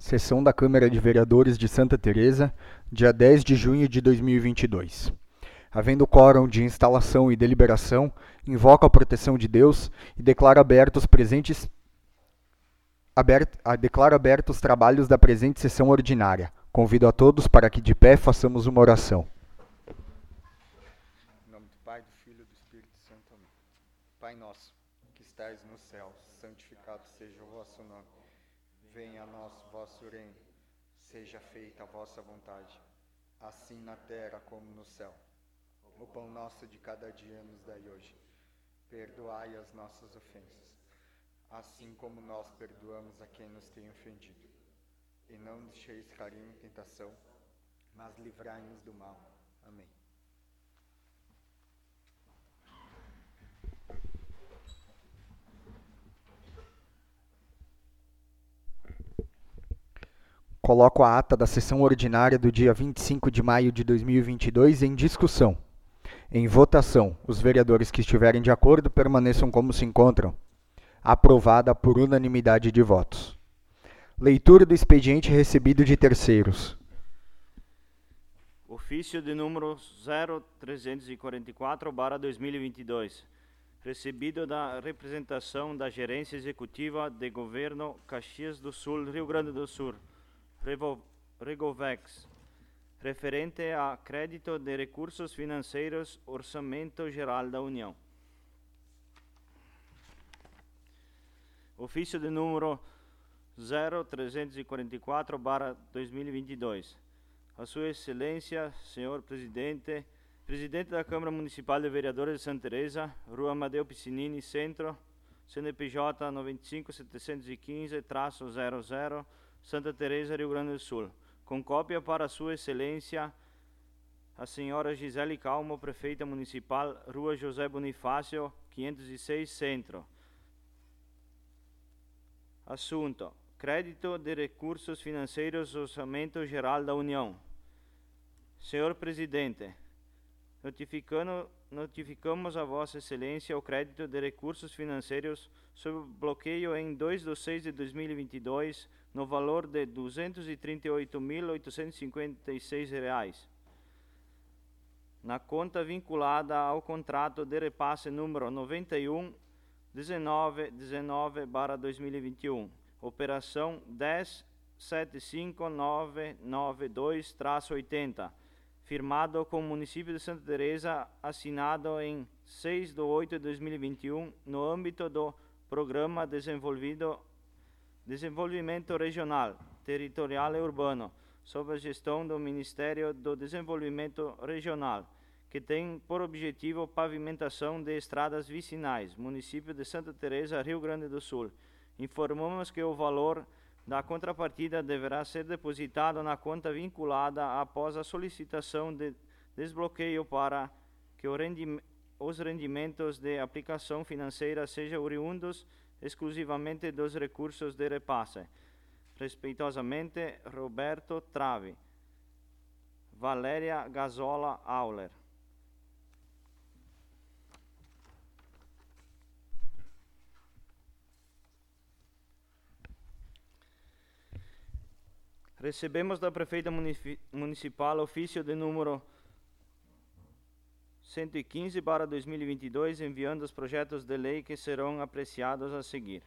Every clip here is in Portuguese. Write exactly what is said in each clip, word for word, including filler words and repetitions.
Sessão da Câmara de Vereadores de Santa Teresa, dia dez de junho de dois mil e vinte e dois. Havendo quórum de instalação e deliberação, invoco a proteção de Deus e declaro abertos presentes abert, a, declaro abertos os trabalhos da presente sessão ordinária. Convido a todos para que de pé façamos uma oração. Em nome do Pai, do Filho e do Espírito Santo. Amém. Pai nosso, que estais no céu, santificado seja o vosso nome. Venha a nós o vosso reino, seja feita a vossa vontade, assim na terra como no céu. O pão nosso de cada dia nos dai hoje. Perdoai as nossas ofensas, assim como nós perdoamos a quem nos tem ofendido. E não deixeis cair em tentação, mas livrai-nos do mal. Amém. Coloco a ata da sessão ordinária do dia vinte e cinco de maio de dois mil e vinte e dois em discussão. Em votação, os vereadores que estiverem de acordo permaneçam como se encontram. Aprovada por unanimidade de votos. Leitura do expediente recebido de terceiros. Ofício de número zero trezentos e quarenta e quatro barra dois mil e vinte e dois. Recebido da representação da Gerência Executiva de Governo Caxias do Sul, Rio Grande do Sul, Regovex, referente a crédito de recursos financeiros, Orçamento Geral da União. Ofício de número zero trezentos e quarenta e quatro barra dois mil e vinte e dois. A Sua Excelência, Senhor Presidente, Presidente da Câmara Municipal de Vereadores de Santa Teresa, Rua Amadeu Piscinini, Centro, C N P J nove cinco sete um cinco zero zero, Santa Teresa, Rio Grande do Sul. Com cópia para Sua Excelência, a Senhora Gisele Calmo, Prefeita Municipal, Rua José Bonifácio, quinhentos e seis, Centro. Assunto: crédito de recursos financeiros, Orçamento Geral da União. Senhor Presidente, notificando, notificamos a Vossa Excelência o crédito de recursos financeiros sob bloqueio em dois de seis de dois mil e vinte e dois no valor de duzentos e trinta e oito mil oitocentos e cinquenta e seis reais. Na conta vinculada ao contrato de repasse número noventa e um dezenove dezenove barra dois mil e vinte e um, operação dez sete cinco nove nove dois oitenta, firmado com o município de Santa Teresa, assinado em seis de oito de dois mil e vinte e um, no âmbito do Programa Desenvolvido, Desenvolvimento Regional, Territorial e Urbano, sob a gestão do Ministério do Desenvolvimento Regional, que tem por objetivo pavimentação de estradas vicinais, município de Santa Teresa, Rio Grande do Sul. Informamos que o valor da contrapartida deverá ser depositado na conta vinculada após a solicitação de desbloqueio para que o rendim- os rendimentos de aplicação financeira sejam oriundos exclusivamente dos recursos de repasse. Respeitosamente, Roberto Trave. Valéria Gazola Auler. Recebemos da Prefeita Municipal ofício de número cento e quinze barra dois mil e vinte e dois, enviando os projetos de lei que serão apreciados a seguir.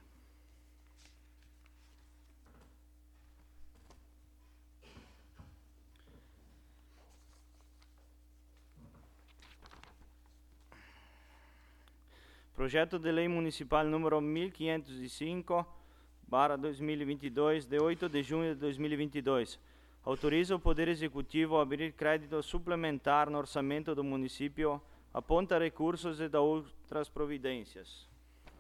Projeto de Lei Municipal número mil quinhentos e cinco barra dois mil e vinte e dois, de oito de junho de dois mil e vinte e dois. Autoriza o Poder Executivo a abrir crédito suplementar no orçamento do município, aponta recursos e dá outras providências.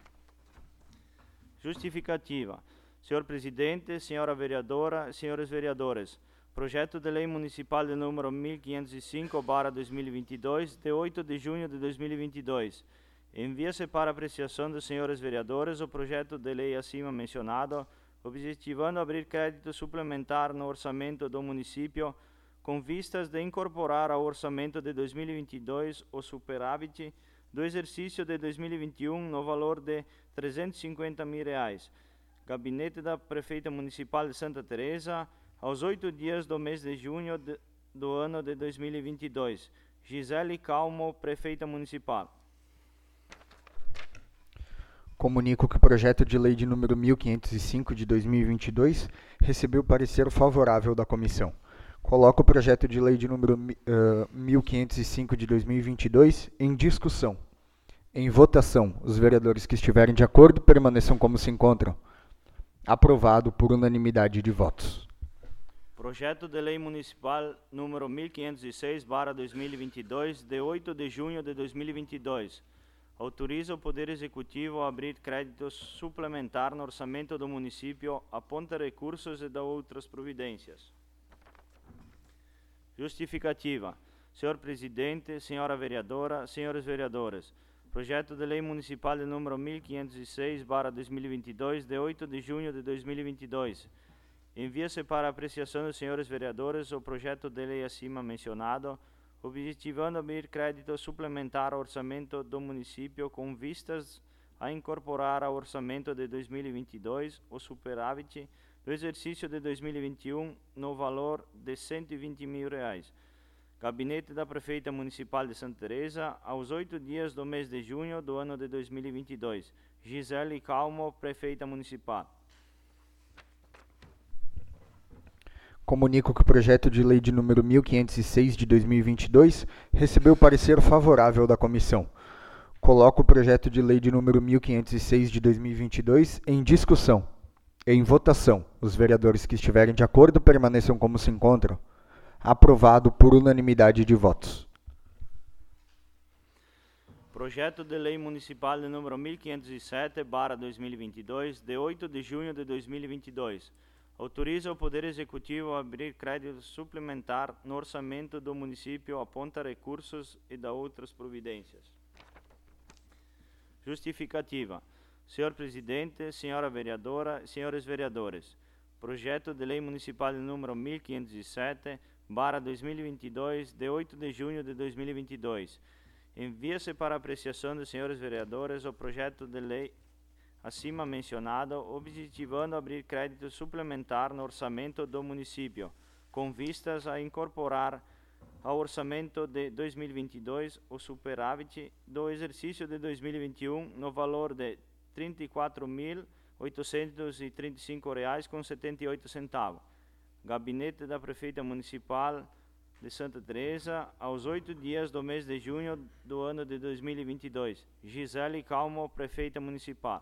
Justificativa. Senhor Presidente, Senhora Vereadora, Senhores Vereadores, Projeto de Lei Municipal de número mil quinhentos e cinco barra dois mil e vinte e dois, de oito de junho de dois mil e vinte e dois. Envia-se para apreciação dos senhores vereadores o projeto de lei acima mencionado, objetivando abrir crédito suplementar no orçamento do município, com vistas de incorporar ao orçamento de dois mil e vinte e dois o superávit do exercício de dois mil e vinte e um no valor de trezentos e cinquenta mil reais, Gabinete da Prefeita Municipal de Santa Teresa, aos oito dias do mês de junho de, do ano de dois mil e vinte e dois. Gisele Calmo, Prefeita Municipal. Comunico que o projeto de lei de número mil quinhentos e cinco de dois mil e vinte e dois recebeu parecer favorável da comissão. Coloco o projeto de lei de número uh, mil quinhentos e cinco de dois mil e vinte e dois em discussão. Em votação, os vereadores que estiverem de acordo permaneçam como se encontram. Aprovado por unanimidade de votos. Projeto de Lei Municipal número mil quinhentos e seis barra dois mil e vinte e dois, de oito de junho de dois mil e vinte e dois. Autoriza o Poder Executivo a abrir crédito suplementar no orçamento do município, aponta recursos e dá outras providências. Justificativa. Senhor Presidente, Senhora Vereadora, Senhores Vereadores. Projeto de Lei Municipal de número mil quinhentos e seis barra dois mil e vinte e dois, de oito de junho de dois mil e vinte e dois. Envia-se para apreciação dos senhores vereadores o projeto de lei acima mencionado, objetivando abrir crédito suplementar ao orçamento do município com vistas a incorporar ao orçamento de dois mil e vinte e dois o superávit do exercício de dois mil e vinte e um no valor de cento e vinte mil reais. Gabinete da Prefeita Municipal de Santa Teresa, aos oito dias do mês de junho do ano de dois mil e vinte e dois. Gisele Calmo, Prefeita Municipal. Comunico que o projeto de lei de número mil quinhentos e seis de dois mil e vinte e dois recebeu parecer favorável da comissão. Coloco o projeto de lei de número mil quinhentos e seis de dois mil e vinte e dois em discussão. Em votação, os vereadores que estiverem de acordo permaneçam como se encontram. Aprovado por unanimidade de votos. Projeto de Lei Municipal de número mil quinhentos e sete barra dois mil e vinte e dois, de oito de junho de dois mil e vinte e dois. Autoriza o Poder Executivo a abrir crédito suplementar no orçamento do município, aponta recursos e dá outras providências. Justificativa. Senhor Presidente, Senhora Vereadora, Senhores Vereadores. Projeto de Lei Municipal de número mil quinhentos e sete barra dois mil e vinte e dois, de oito de junho de dois mil e vinte e dois. Envia-se para apreciação dos senhores vereadores o projeto de lei acima mencionado, objetivando abrir crédito suplementar no orçamento do município, com vistas a incorporar ao orçamento de dois mil e vinte e dois o superávit do exercício de dois mil e vinte e um no valor de trinta e quatro mil oitocentos e trinta e cinco reais com setenta e oito centavos. Gabinete da Prefeita Municipal de Santa Teresa, aos oito dias do mês de junho do ano de dois mil e vinte e dois. Gisele Calmo, Prefeita Municipal.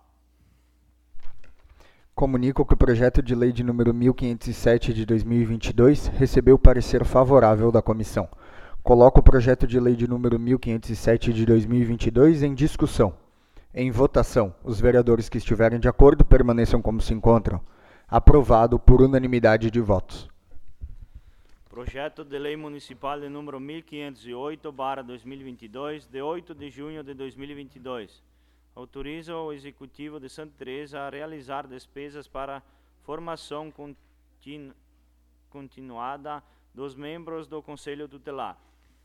Comunico que o projeto de lei de número mil quinhentos e sete de dois mil e vinte e dois recebeu parecer favorável da comissão. Coloco o projeto de lei de número mil quinhentos e sete de dois mil e vinte e dois em discussão. Em votação, os vereadores que estiverem de acordo permaneçam como se encontram. Aprovado por unanimidade de votos. Projeto de Lei Municipal de número mil quinhentos e oito barra dois mil e vinte e dois, de oito de junho de dois mil e vinte e dois. Autoriza o Executivo de Santa Teresa a realizar despesas para formação continu continuada dos membros do Conselho Tutelar.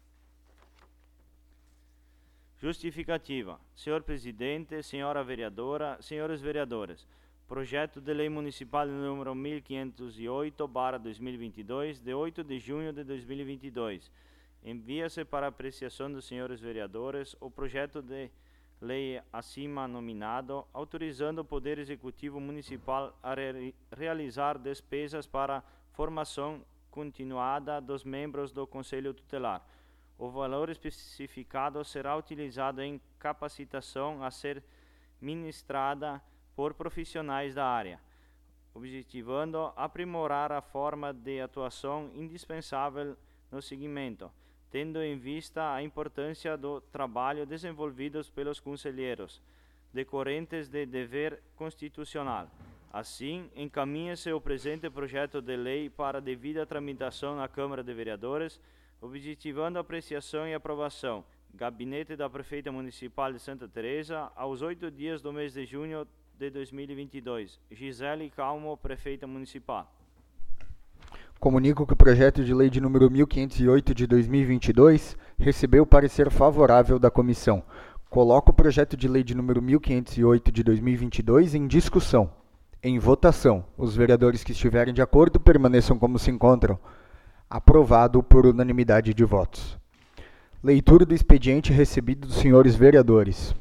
Justificativa. Senhor Presidente, Senhora Vereadora, Senhores Vereadores. Projeto de Lei Municipal de número mil quinhentos e oito barra dois mil e vinte e dois, de oito de junho de dois mil e vinte e dois. Envia-se para apreciação dos senhores vereadores o projeto de lei acima nominado, autorizando o Poder Executivo Municipal a re realizar despesas para formação continuada dos membros do Conselho Tutelar. O valor especificado será utilizado em capacitação a ser ministrada por profissionais da área, objetivando aprimorar a forma de atuação indispensável no segmento, tendo em vista a importância do trabalho desenvolvido pelos conselheiros, decorrentes de dever constitucional. Assim, encaminha-se o presente projeto de lei para devida tramitação na Câmara de Vereadores, objetivando apreciação e aprovação. Gabinete da Prefeita Municipal de Santa Teresa, aos oito dias do mês de junho de dois mil e vinte e dois. Gisele Calmo, Prefeita Municipal. Comunico que o projeto de lei de número mil quinhentos e oito de dois mil e vinte e dois recebeu parecer favorável da comissão. Coloco o projeto de lei de número mil quinhentos e oito de dois mil e vinte e dois em discussão. Em votação, os vereadores que estiverem de acordo permaneçam como se encontram. Aprovado por unanimidade de votos. Leitura do expediente recebido dos senhores vereadores.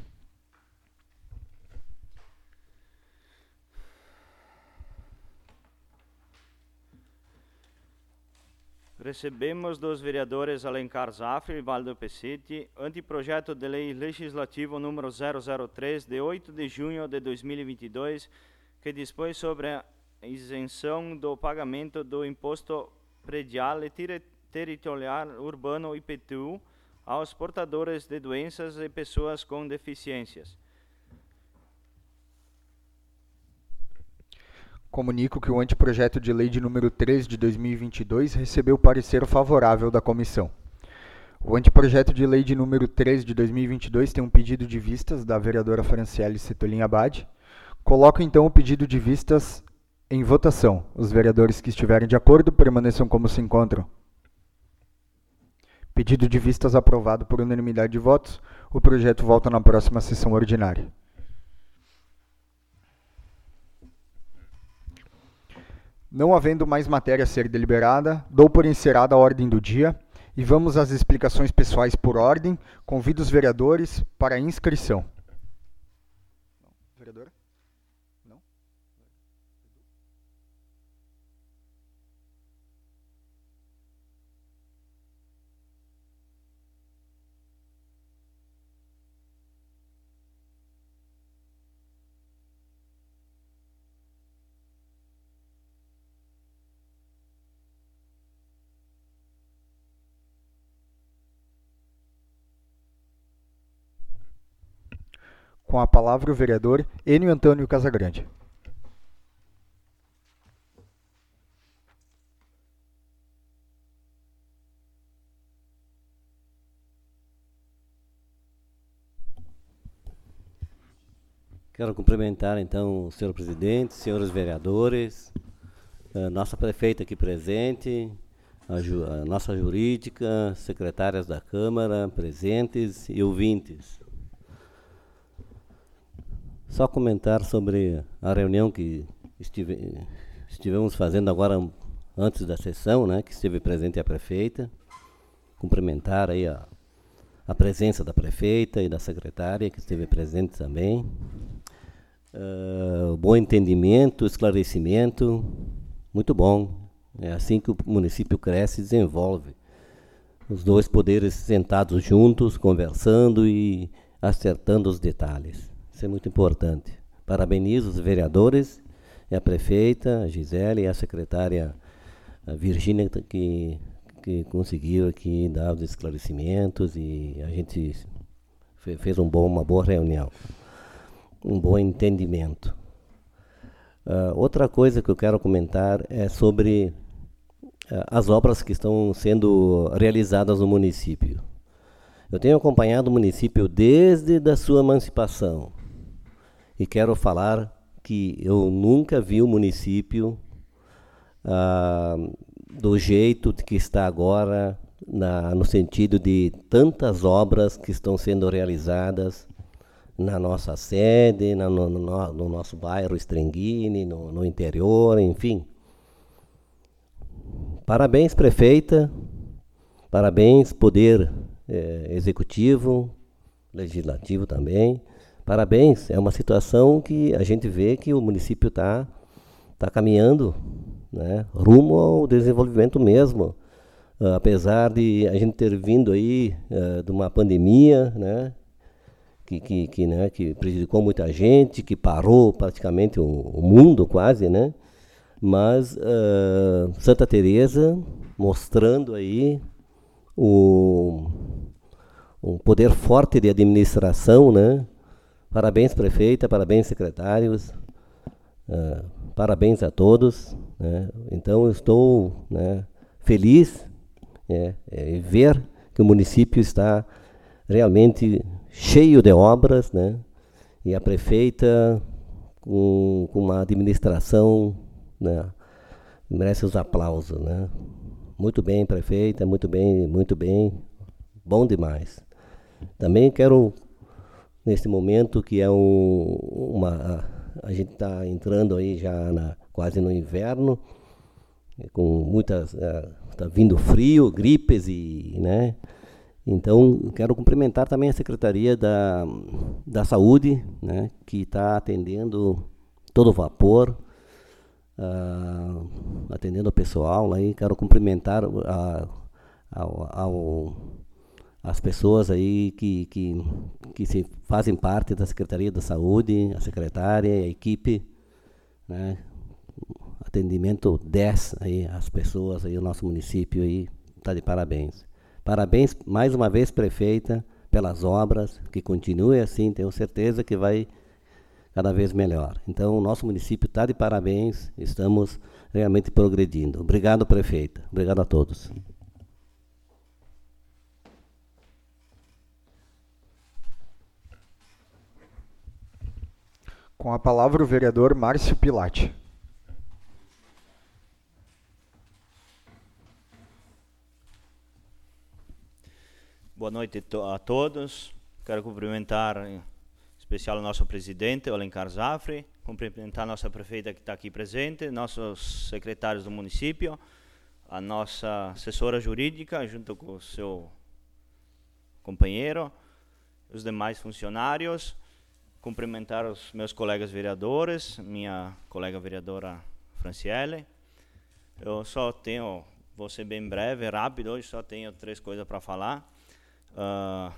Recebemos dos vereadores Alencar Zafre e Valdo Pessetti anteprojeto de lei legislativo número zero zero três, de oito de junho de dois mil e vinte e dois, que dispõe sobre a isenção do pagamento do imposto predial e ter territorial urbano I P T U aos portadores de doenças e pessoas com deficiências. Comunico que o anteprojeto de lei de número três de dois mil e vinte e dois recebeu parecer favorável da comissão. O anteprojeto de lei de número três de dois mil e vinte e dois tem um pedido de vistas da vereadora Franciele Setolin Abad. Coloco então o pedido de vistas em votação. Os vereadores que estiverem de acordo permaneçam como se encontram. Pedido de vistas aprovado por unanimidade de votos. O projeto volta na próxima sessão ordinária. Não havendo mais matéria a ser deliberada, dou por encerrada a ordem do dia e vamos às explicações pessoais por ordem. Convido os vereadores para a inscrição. Vereadora? Não? Com a palavra o vereador Enio Antônio Casagrande. Quero cumprimentar então o senhor presidente, senhores vereadores, a nossa prefeita aqui presente, a, ju a nossa jurídica, secretárias da Câmara presentes e ouvintes. Só comentar sobre a reunião que estive, estivemos fazendo agora antes da sessão, né, que esteve presente a prefeita. Cumprimentar aí a, a presença da prefeita e da secretária que esteve presente também. Uh, bom entendimento, esclarecimento, muito bom. É assim que o município cresce e desenvolve. Os dois poderes sentados juntos, conversando e acertando os detalhes. Isso é muito importante. Parabenizo os vereadores, e a prefeita, a Gisele, e a secretária a Virgínia, que, que conseguiram aqui dar os esclarecimentos e a gente fez um bom, uma boa reunião, um bom entendimento. Uh, outra coisa que eu quero comentar é sobre uh, as obras que estão sendo realizadas no município. Eu tenho acompanhado o município desde a sua emancipação. E quero falar que eu nunca vi o município ah, do jeito que está agora, na, no sentido de tantas obras que estão sendo realizadas na nossa sede, na, no, no, no nosso bairro Estrenguine, no, no interior, enfim. Parabéns, prefeita, parabéns, poder eh, executivo, legislativo também. Parabéns, é uma situação que a gente vê que o município está tá caminhando, né, rumo ao desenvolvimento mesmo. Uh, apesar de a gente ter vindo aí uh, de uma pandemia, né, que, que, que, né, que prejudicou muita gente, que parou praticamente o, o mundo quase, né, mas uh, Santa Teresa mostrando aí o, um poder forte de administração, né. Parabéns, prefeita, parabéns, secretários, uh, parabéns a todos, né. Então, eu estou, né, feliz é, é, ver que o município está realmente cheio de obras, né, e a prefeita com, com uma administração, né, merece os aplausos, né. Muito bem, prefeita, muito bem, muito bem, bom demais. Também quero, neste momento, que é um, uma, a gente está entrando aí já na, quase no inverno, com muitas, está vindo frio, gripes e, né? Então, quero cumprimentar também a Secretaria da, da Saúde, né, que está atendendo todo vapor, uh, atendendo o pessoal. Aí quero cumprimentar a, ao, ao, as pessoas aí que, que, que se fazem parte da Secretaria da Saúde, a secretária, a equipe, né, atendimento dez aí, as pessoas aí, o nosso município aí está de parabéns. Parabéns mais uma vez, prefeita, pelas obras, que continue assim, tenho certeza que vai cada vez melhor. Então, o nosso município está de parabéns, estamos realmente progredindo. Obrigado, prefeita. Obrigado a todos. Com a palavra o vereador Márcio Pilati. Boa noite a todos. Quero cumprimentar em especial o nosso presidente, o Alencar Zafre, cumprimentar a nossa prefeita que está aqui presente, nossos secretários do município, a nossa assessora jurídica, junto com o seu companheiro, os demais funcionários, cumprimentar os meus colegas vereadores, minha colega vereadora Franciele. Eu só tenho, vou ser bem breve, rápido, hoje só tenho três coisas para falar. Uh,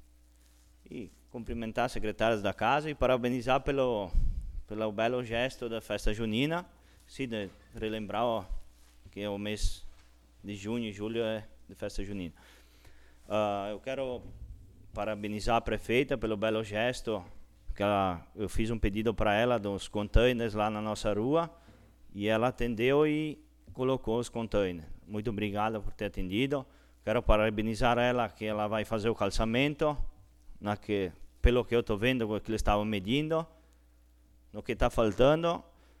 e cumprimentar as secretárias da casa e parabenizar pelo, pelo belo gesto da festa junina, sim, de relembrar ó, que o mês de junho e julho é de festa junina. Uh, eu quero parabenizar a prefeita pelo belo gesto, que ela, eu fiz um pedido para ela dos containers lá na nossa rua e ela atendeu e colocou os containers. Muito obrigado por ter atendido. Quero parabenizar ela que ela vai fazer o calçamento, na que, pelo que eu estou vendo, o que eles estavam medindo, no que está faltando.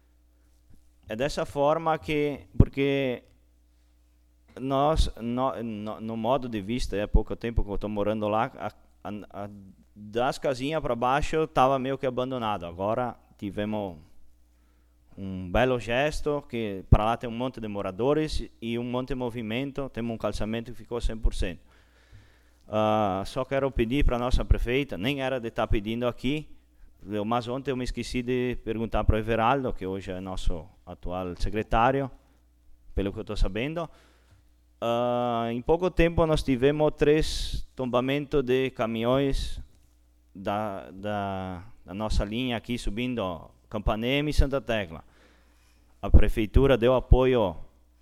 É dessa forma que, porque nós, no, no, no modo de vista, é pouco tempo que eu estou morando lá, a, a, a, das casinhas para baixo estava meio que abandonado. Agora tivemos um belo gesto, que para lá tem um monte de moradores e um monte de movimento, temos um calçamento que ficou cem por cento. Uh, só quero pedir para a nossa prefeita, nem era de estar pedindo aqui, mas ontem eu me esqueci de perguntar para o Everaldo, que hoje é nosso atual secretário, pelo que eu estou sabendo. Uh, em pouco tempo nós tivemos três tombamentos de caminhões da, da, da nossa linha aqui subindo Campanema e Santa Tecla. A prefeitura deu apoio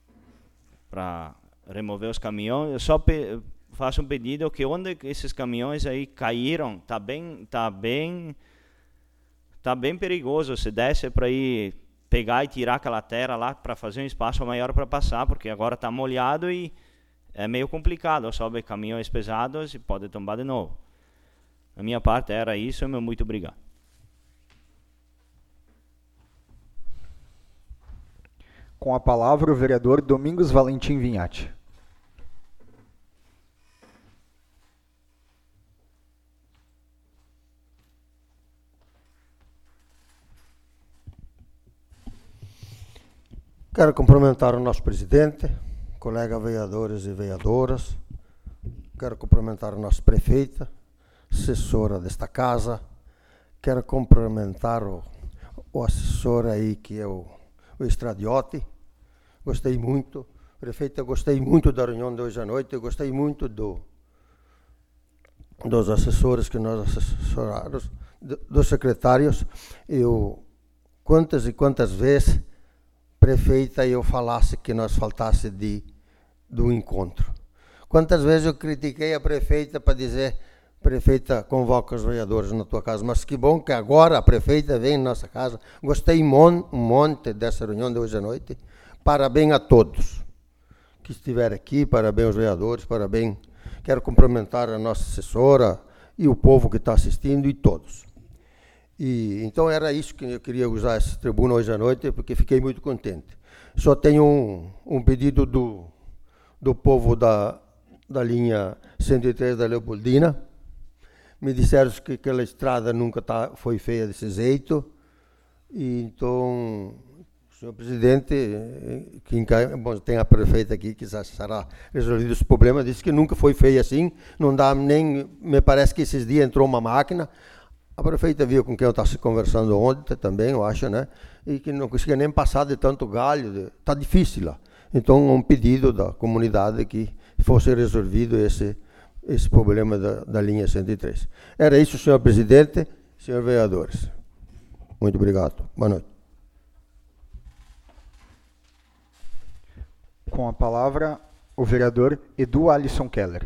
para remover os caminhões. Eu só pe faço um pedido que onde esses caminhões aí caíram, tá bem, tá bem, tá bem perigoso. Se desse para ir pegar e tirar aquela terra lá para fazer um espaço maior para passar, porque agora está molhado e é meio complicado. Sobe caminhões pesados e pode tombar de novo. A minha parte era isso, meu muito obrigado. Com a palavra o vereador Domingos Valentim Vinhati. Quero cumprimentar o nosso presidente, colegas vereadores e vereadoras. Quero cumprimentar a nossa prefeita, assessora desta casa. Quero cumprimentar o, o assessor aí, que é o, o Estradiotti. Gostei muito. Prefeita, gostei muito da reunião de hoje à noite. Eu gostei muito do, dos assessores que nós assessoramos, do, dos secretários. Eu, quantas e quantas vezes, prefeita, eu falasse que nós faltasse de, do encontro. Quantas vezes eu critiquei a prefeita para dizer, prefeita, convoca os vereadores na tua casa, mas que bom que agora a prefeita vem na nossa casa. Gostei mon, um monte dessa reunião de hoje à noite. Parabéns a todos que estiveram aqui, parabéns aos vereadores, parabéns. Quero cumprimentar a nossa assessora e o povo que está assistindo e todos. E, então era isso que eu queria usar essa tribuna hoje à noite, porque fiquei muito contente. Só tenho um, um pedido do, do povo da, da linha cento e três da Leopoldina. Me disseram que aquela estrada nunca tá, foi feia desse jeito. E então, senhor presidente, que bom, tem a prefeita aqui que já será resolvido esse problema, disse que nunca foi feio assim, não dá nem, me parece que esses dias entrou uma máquina, a prefeita viu com quem eu estava se conversando ontem também, eu acho, né, e que não conseguia nem passar de tanto galho, está difícil lá. Então, um pedido da comunidade que fosse resolvido esse, esse problema da, da linha cento e três. Era isso, senhor presidente, senhores vereadores. Muito obrigado. Boa noite. Com a palavra, o vereador Edu Alisson Keller.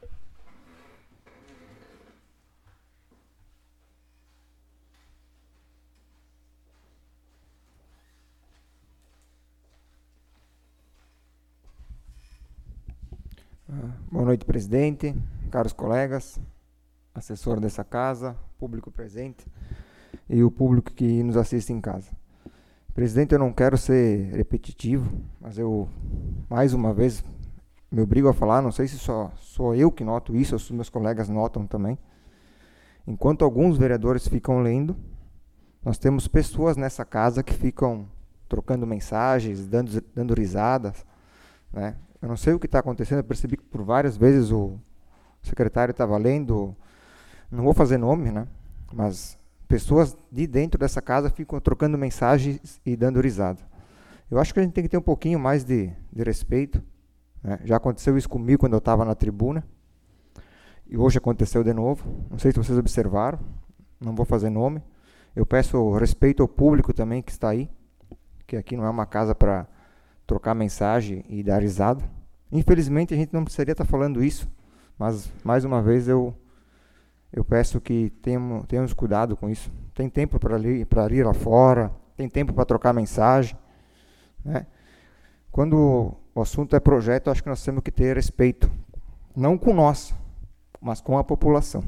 Boa noite, presidente, caros colegas, assessor dessa casa, público presente e o público que nos assiste em casa. Presidente, eu não quero ser repetitivo, mas eu, mais uma vez, me obrigo a falar, não sei se só sou eu que noto isso, ou se meus colegas notam também. Enquanto alguns vereadores ficam lendo, nós temos pessoas nessa casa que ficam trocando mensagens, dando, dando risadas, né? Eu não sei o que está acontecendo, eu percebi que por várias vezes o secretário estava lendo, não vou fazer nome, né? Mas pessoas de dentro dessa casa ficam trocando mensagens e dando risada. Eu acho que a gente tem que ter um pouquinho mais de, de respeito, né? Já aconteceu isso comigo quando eu estava na tribuna, e hoje aconteceu de novo. Não sei se vocês observaram, não vou fazer nome. Eu peço respeito ao público também que está aí, que aqui não é uma casa para trocar mensagem e dar risada. Infelizmente, a gente não precisaria estar falando isso, mas, mais uma vez, eu, eu peço que tenhamos, tenhamos cuidado com isso. Tem tempo para ir, para ir lá fora, tem tempo para trocar mensagem, né? Quando o assunto é projeto, acho que nós temos que ter respeito, não com nós, mas com a população.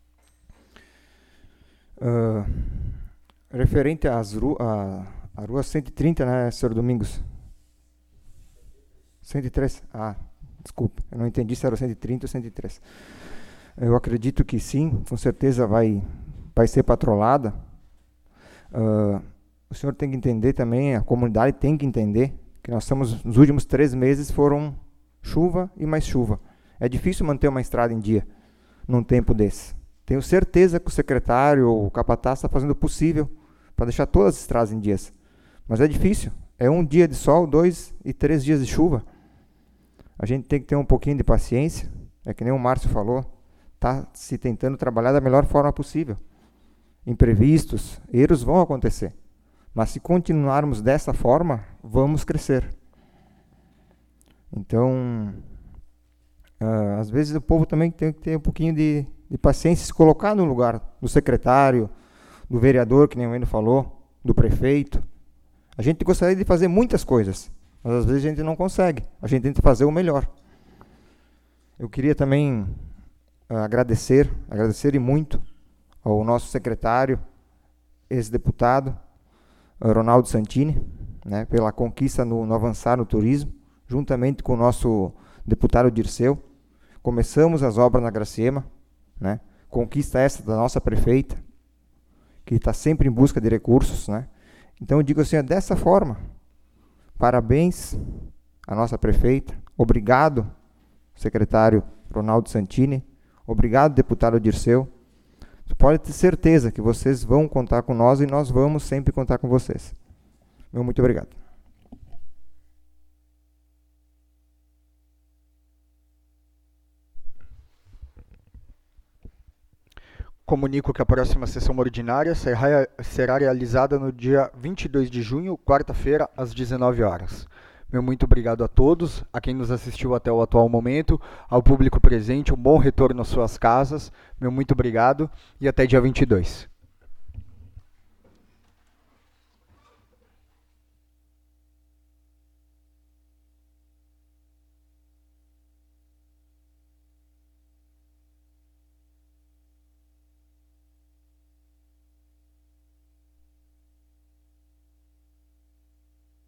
Uh, referente às ru a, a rua cento e trinta, né, senhor Domingos? cento e três? Ah, desculpe, eu não entendi se era o cento e trinta ou cento e três. Eu acredito que sim, com certeza vai, vai ser patrolada. Uh, o senhor tem que entender também, a comunidade tem que entender, que nós estamos, nos últimos três meses foram chuva e mais chuva. É difícil manter uma estrada em dia, num tempo desse. Tenho certeza que o secretário ou o capataz está fazendo o possível para deixar todas as estradas em dias. Mas é difícil, é um dia de sol, dois e três dias de chuva. A gente tem que ter um pouquinho de paciência, é que nem o Márcio falou, está se tentando trabalhar da melhor forma possível. Imprevistos, erros vão acontecer, mas se continuarmos dessa forma, vamos crescer. Então, uh, às vezes o povo também tem que ter um pouquinho de, de paciência, se colocar no lugar do secretário, do vereador, que nem o Eno falou, do prefeito. A gente gostaria de fazer muitas coisas, mas às vezes a gente não consegue. A gente tenta fazer o melhor. Eu queria também uh, agradecer, agradecer e muito ao nosso secretário, ex-deputado, uh, Ronaldo Santini, né, pela conquista no, no Avançar no Turismo, juntamente com o nosso deputado Dirceu. Começamos as obras na Graciema, né, conquista essa da nossa prefeita, que está sempre em busca de recursos, né. Então eu digo assim, é dessa forma. Parabéns à nossa prefeita, obrigado, secretário Ronaldo Santini, obrigado, deputado Dirceu. Você pode ter certeza que vocês vão contar com nós e nós vamos sempre contar com vocês. Meu muito obrigado. Comunico que a próxima sessão ordinária será, será realizada no dia vinte e dois de junho, quarta-feira, às dezenove horas. Meu muito obrigado a todos, a quem nos assistiu até o atual momento, ao público presente, um bom retorno às suas casas. Meu muito obrigado e até dia vinte e dois.